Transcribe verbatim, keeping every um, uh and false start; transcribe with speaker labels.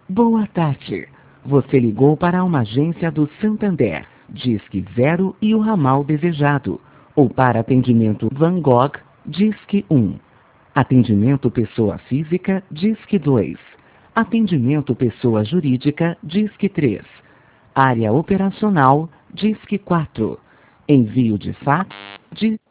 Speaker 1: Boa tarde. Você ligou para uma agência do Santander, Disque Zero e o ramal desejado. Ou para atendimento Van Gogh, Disque um. Atendimento pessoa física, Disque dois. Atendimento pessoa jurídica, Disque três. Área operacional, Disque quatro. Envio de fax, Disque